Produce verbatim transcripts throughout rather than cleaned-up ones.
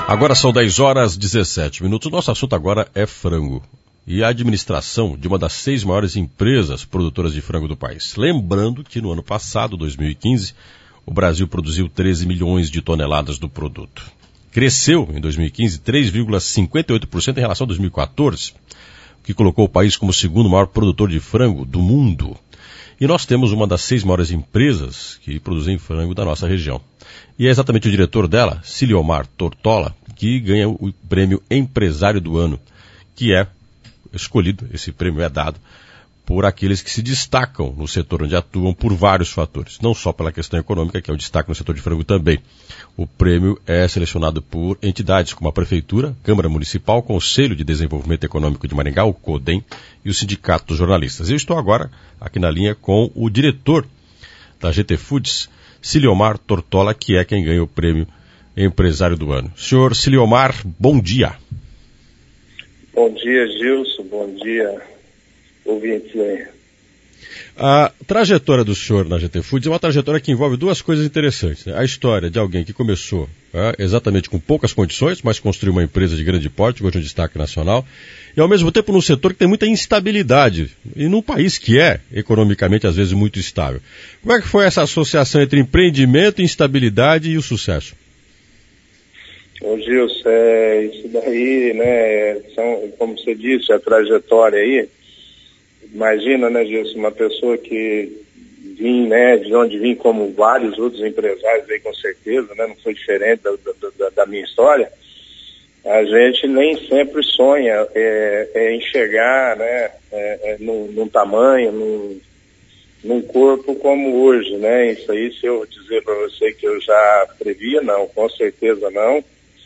Agora são dez horas e dezessete minutos. Nosso assunto agora é frango e a administração de uma das seis maiores empresas produtoras de frango do país. Lembrando que no ano passado, dois mil e quinze, o Brasil produziu treze milhões de toneladas do produto. Cresceu em dois mil e quinze três vírgula cinquenta e oito por cento em relação a dois mil e quatorze, o que colocou o país como o segundo maior produtor de frango do mundo. E nós temos uma das seis maiores empresas que produzem frango da nossa região. E é exatamente o diretor dela, Ciliomar Tortola, que ganha o prêmio Empresário do Ano, que é escolhido, esse prêmio é dado por aqueles que se destacam no setor onde atuam por vários fatores, não só pela questão econômica, que é o destaque no setor de frango também. O prêmio é selecionado por entidades como a Prefeitura, Câmara Municipal, Conselho de Desenvolvimento Econômico de Maringá, o CODEM, e o Sindicato dos Jornalistas. Eu estou agora aqui na linha com o diretor da G T Foods, Ciliomar Tortola, que é quem ganha o prêmio Empresário do Ano. Senhor Ciliomar, bom dia. Bom dia, Gilson. Bom dia, ouvintes aí. A trajetória do senhor na G T Foods é uma trajetória que envolve duas coisas interessantes, né? A história de alguém que começou é, exatamente com poucas condições, mas construiu uma empresa de grande porte, hoje um destaque nacional, e ao mesmo tempo num setor que tem muita instabilidade, e num país que é economicamente às vezes muito estável. Como é que foi essa associação entre empreendimento, instabilidade e o sucesso? Ô Gilson, é, isso daí, né, são, como você disse, a trajetória aí, imagina, né, Gilson, uma pessoa que vim, né, de onde vim, como vários outros empresários aí, com certeza, né, não foi diferente da, da, da minha história. A gente nem sempre sonha é, é, em chegar, né, é, é, num, num tamanho, num, num corpo como hoje, né, isso aí, se eu dizer para você que eu já previa, não, com certeza não.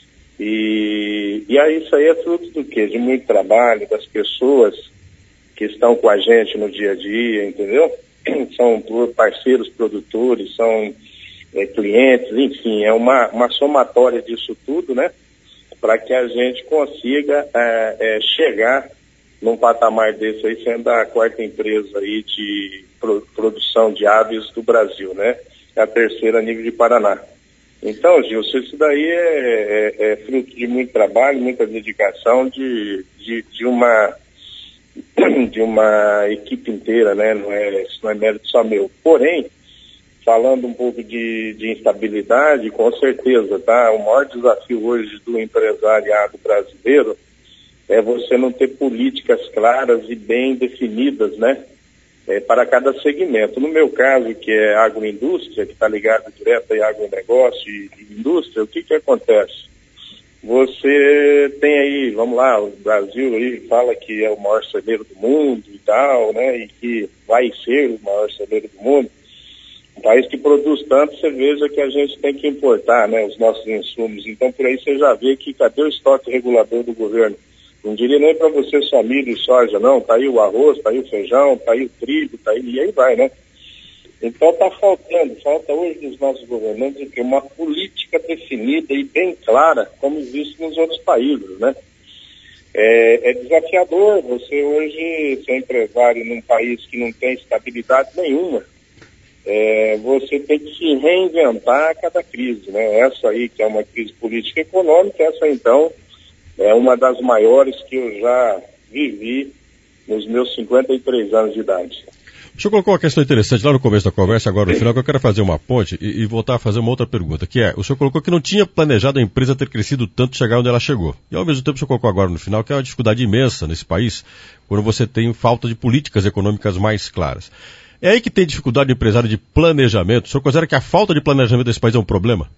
E, e aí isso aí é fruto do quê? De muito trabalho, das pessoas que estão com a gente no dia a dia, entendeu? São parceiros produtores, são é, clientes, enfim, é uma, uma somatória disso tudo, né? Para que a gente consiga é, é, chegar num patamar desse aí, sendo a quarta empresa aí de pro, produção de aves do Brasil, né? É a terceira a nível de Paraná. Então, Gilson, isso daí é, é, é fruto de muito trabalho, muita dedicação de, de, de, uma, de uma equipe inteira, né? Não é, isso não é mérito só meu. Porém, falando um pouco de, de instabilidade, com certeza, tá? O maior desafio hoje do empresariado brasileiro é você não ter políticas claras e bem definidas, né? É, para cada segmento. No meu caso, que é agroindústria, que está ligado direto a agronegócio e, e indústria, o que que acontece? Você tem aí, vamos lá, o Brasil aí fala que é o maior celeiro do mundo e tal, né, e que vai ser o maior celeiro do mundo. Um país que produz tanto, você veja que a gente tem que importar, né, os nossos insumos. Então, por aí você já vê que cadê o estoque regulador do governo? Não diria nem para você só milho e soja, não. Tá aí o arroz, tá aí o feijão, tá aí o trigo, tá aí, e aí vai, né? Então tá faltando, falta hoje dos nossos governantes uma política definida e bem clara, como existe nos outros países, né? É, é desafiador você hoje ser empresário num país que não tem estabilidade nenhuma. É, você tem que se reinventar a cada crise, né? Essa aí que é uma crise política e econômica, essa então é uma das maiores que eu já vivi nos meus cinquenta e três anos de idade. O senhor colocou uma questão interessante lá no começo da conversa, agora no final, que eu quero fazer uma ponte e, e voltar a fazer uma outra pergunta, que é, o senhor colocou que não tinha planejado a empresa ter crescido tanto, chegar onde ela chegou. E ao mesmo tempo o senhor colocou agora no final que é uma dificuldade imensa nesse país, quando você tem falta de políticas econômicas mais claras. É aí que tem dificuldade do empresário de planejamento. O senhor considera que a falta de planejamento desse país é um problema?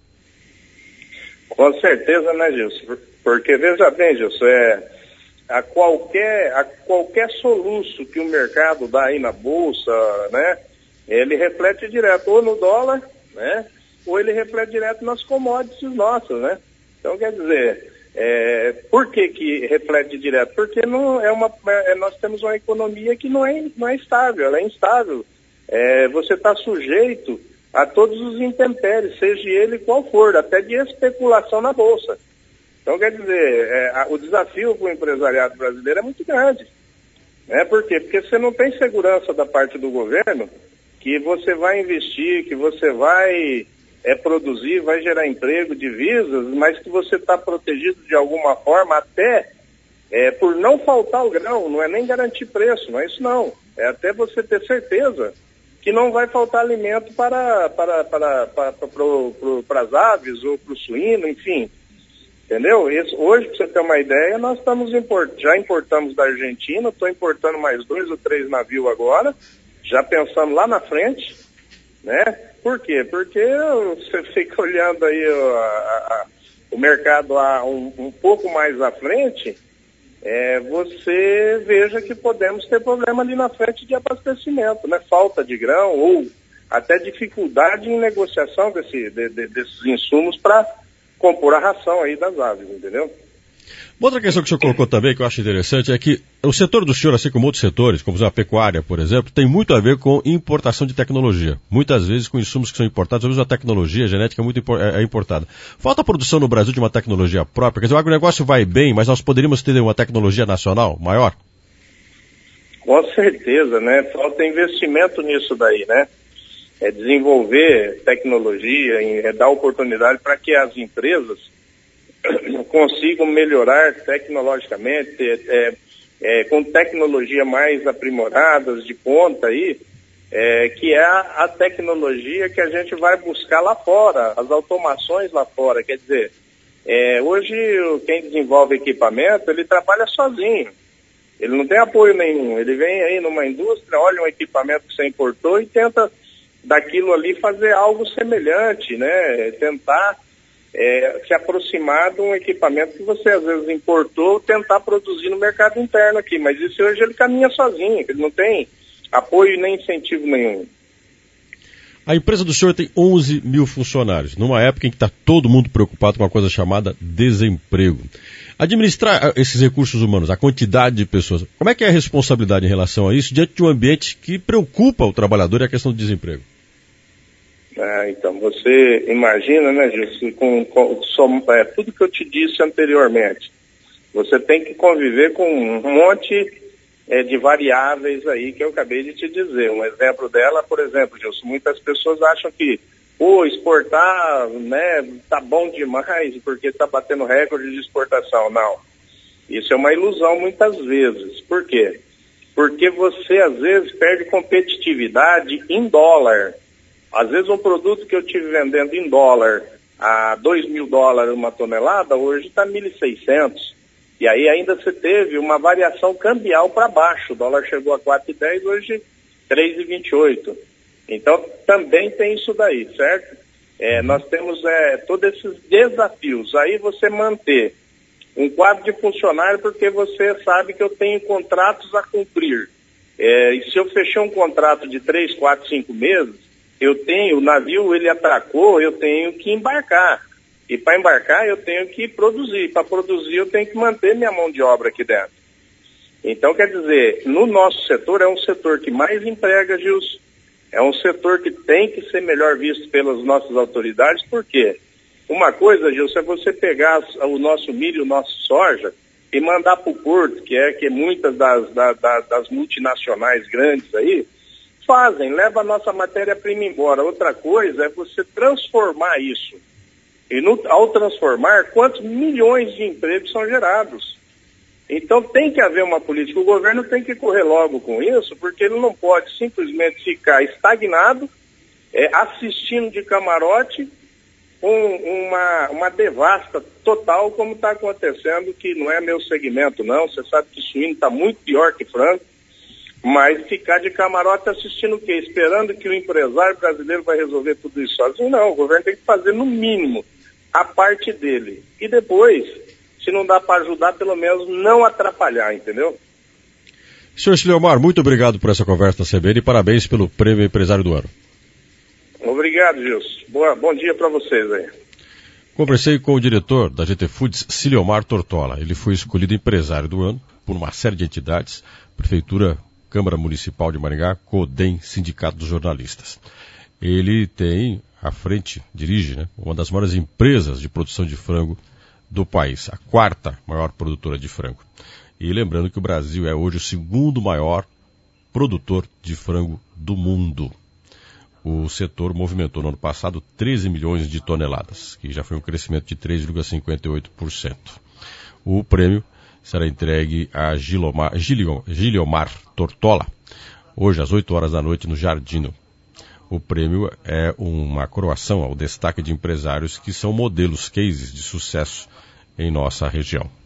Com certeza, né, Gilson? Porque, veja bem, Gilson, é, a, qualquer, a qualquer soluço que o mercado dá aí na Bolsa, né, ele reflete direto ou no dólar, né, ou ele reflete direto nas commodities nossas, né? Então, quer dizer, é, por que que reflete direto? Porque não é uma, é, nós temos uma economia que não é, não é estável, ela é instável. É, você está sujeito a todos os intempéries, seja ele qual for, até de especulação na Bolsa. Então, quer dizer, é, a, o desafio para o empresariado brasileiro é muito grande. Né? Por quê? Porque você não tem segurança da parte do governo que você vai investir, que você vai é produzir, vai gerar emprego, divisas, mas que você está protegido de alguma forma até é, por não faltar o grão, não é nem garantir preço, não é isso não. É até você ter certeza que não vai faltar alimento para, para, para, para, para, para, para as aves ou para o suíno, enfim. Entendeu? Esse, hoje, para você ter uma ideia, nós estamos import, já importamos da Argentina, estou importando mais dois ou três navios agora, já pensando lá na frente, né? Por quê? Porque você fica olhando aí a, a, o mercado a um, um pouco mais à frente, é, você veja que podemos ter problema ali na frente de abastecimento, né? Falta de grão ou até dificuldade em negociação desse, de, de, desses insumos para compor a ração aí das aves, entendeu? Uma outra questão que o senhor colocou também, que eu acho interessante, é que o setor do senhor, assim como outros setores, como a pecuária, por exemplo, tem muito a ver com importação de tecnologia. Muitas vezes com insumos que são importados, às vezes a tecnologia a genética é muito é importada. Falta produção no Brasil de uma tecnologia própria? Quer dizer, o agronegócio vai bem, mas nós poderíamos ter uma tecnologia nacional maior? Com certeza, né? Falta investimento nisso daí, né? É desenvolver tecnologia, é dar oportunidade para que as empresas consigam melhorar tecnologicamente, é, é, com tecnologia mais aprimoradas, de ponta aí, é, que é a, a tecnologia que a gente vai buscar lá fora, as automações lá fora. Quer dizer, é, hoje quem desenvolve equipamento, ele trabalha sozinho, ele não tem apoio nenhum, ele vem aí numa indústria, olha um equipamento que você importou e tenta daquilo ali fazer algo semelhante, né? Tentar é, se aproximar de um equipamento que você às vezes importou, tentar produzir no mercado interno aqui, mas isso hoje ele caminha sozinho, ele não tem apoio nem incentivo nenhum. A empresa do senhor tem onze mil funcionários, numa época em que está todo mundo preocupado com uma coisa chamada desemprego. Administrar esses recursos humanos, a quantidade de pessoas, como é que é a responsabilidade em relação a isso, diante de um ambiente que preocupa o trabalhador e a questão do desemprego? Ah, então, você imagina, né, Gilson, com, com som, é, tudo que eu te disse anteriormente, você tem que conviver com um monte é, de variáveis aí que eu acabei de te dizer. Um exemplo dela, por exemplo, Gilson, muitas pessoas acham que, pô, exportar, né, tá bom demais porque está batendo recorde de exportação. Não, isso é uma ilusão muitas vezes. Por quê? Porque você, às vezes, perde competitividade em dólar. Às vezes um produto que eu estive vendendo em dólar a dois mil dólares uma tonelada, hoje está mil e seiscentos. E aí ainda você teve uma variação cambial para baixo. O dólar chegou a quatro e dez, hoje três e vinte e oito. Então também tem isso daí, certo? É, nós temos é, todos esses desafios. Aí você manter um quadro de funcionário porque você sabe que eu tenho contratos a cumprir. É, e se eu fechar um contrato de três, quatro, cinco meses, eu tenho, o navio ele atracou, eu tenho que embarcar. E para embarcar eu tenho que produzir. Para produzir eu tenho que manter minha mão de obra aqui dentro. Então, quer dizer, no nosso setor é um setor que mais emprega, Gilson. É um setor que tem que ser melhor visto pelas nossas autoridades. Por quê? Uma coisa, Gilson, é você pegar o nosso milho, o nosso soja e mandar para o porto, que é que muitas das, das, das multinacionais grandes aí fazem, leva a nossa matéria-prima embora. Outra coisa é você transformar isso. E no, ao transformar, quantos milhões de empregos são gerados? Então tem que haver uma política. O governo tem que correr logo com isso, porque ele não pode simplesmente ficar estagnado, é, assistindo de camarote um, uma, uma devasta total, como está acontecendo, que não é meu segmento não. Você sabe que suíno está muito pior que frango. Mas ficar de camarote assistindo o quê? Esperando que o empresário brasileiro vai resolver tudo isso sozinho? Não, o governo tem que fazer no mínimo a parte dele. E depois, se não dá para ajudar, pelo menos não atrapalhar, entendeu? senhor Ciliomar, muito obrigado por essa conversa na C B N e parabéns pelo Prêmio Empresário do Ano. Obrigado, Gilson. Boa, bom dia para vocês aí. Conversei com o diretor da G T Foods, Ciliomar Tortola. Ele foi escolhido empresário do ano por uma série de entidades, Prefeitura, Câmara Municipal de Maringá, CODEM, Sindicato dos Jornalistas. Ele tem à frente, dirige, né, uma das maiores empresas de produção de frango do país, a quarta maior produtora de frango. E lembrando que o Brasil é hoje o segundo maior produtor de frango do mundo. o setor movimentou no ano passado treze milhões de toneladas, que já foi um crescimento de três vírgula cinquenta e oito por cento. O prêmio será entregue a Gilomar, Giliom, Giliomar Tortola, hoje às oito horas da noite no Jardino. O prêmio é uma coroação ao destaque de empresários que são modelos, cases de sucesso em nossa região.